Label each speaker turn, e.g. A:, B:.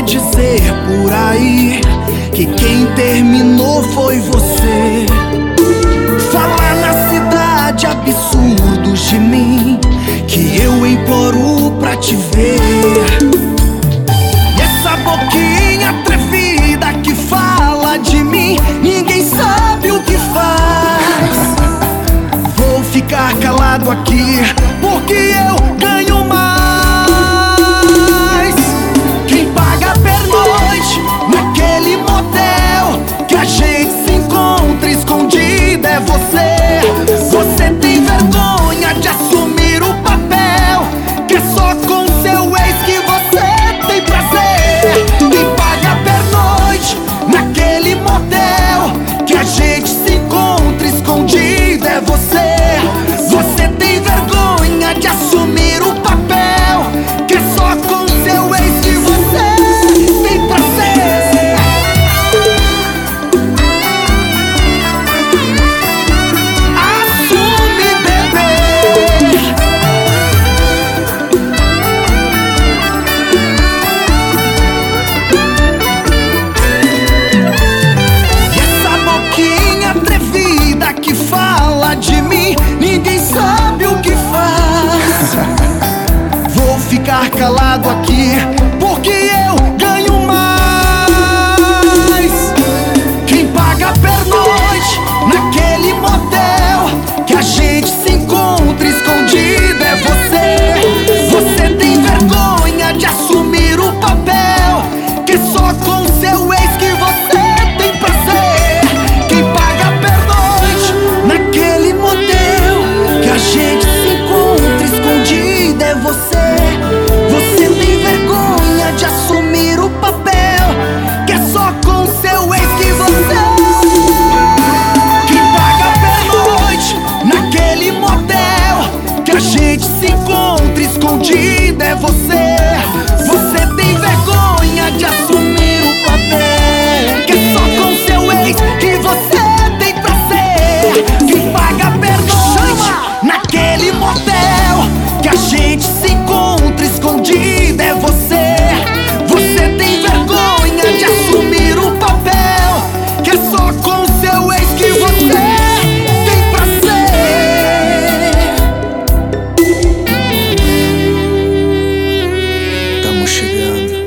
A: dizer por aí que quem terminou foi você. Falar na cidade absurdos de mim que eu imploro pra te ver. E essa boquinha atrevida que fala de mim, ninguém sabe o que faz. Vou ficar calado aqui porque eu ganho mais. Quem paga a pernoite naquele motel que a gente se encontra escondido é você. Você tem vergonha de assumir o papel que é só com seu ex que você tem prazer. Quem paga a pernoite naquele motel que a gente se encontra escondido é você. Você tem vergonha de assumir o papel que é só com seu ex que você tem prazer. Assume, bebê. E essa boquinha atrevida que fala de mim, ninguém sabe o que faz. Vou ficar calado aqui porque eu ganho mais. Quem paga a pernoite naquele motel que a gente se encontra escondido é você. Você tem vergonha de assumir o papel que é só com seu ex que você tem prazer. Quem paga a pernoite naquele motel que a gente se encontra escondido é você. Você tem vergonha de assumir o papel que é só com seu ex que você. Quem paga a pernoite naquele motel que a gente se encontra escondido é você. Você tem vergonha de assumir o papel que é só com seu ex que você tem prazer. Quem paga a pernoite naquele motel que a gente se encontra escondido é você. Você tem vergonha de assumir o papel que é só com seu ex que você tem prazer. Tamo chegando.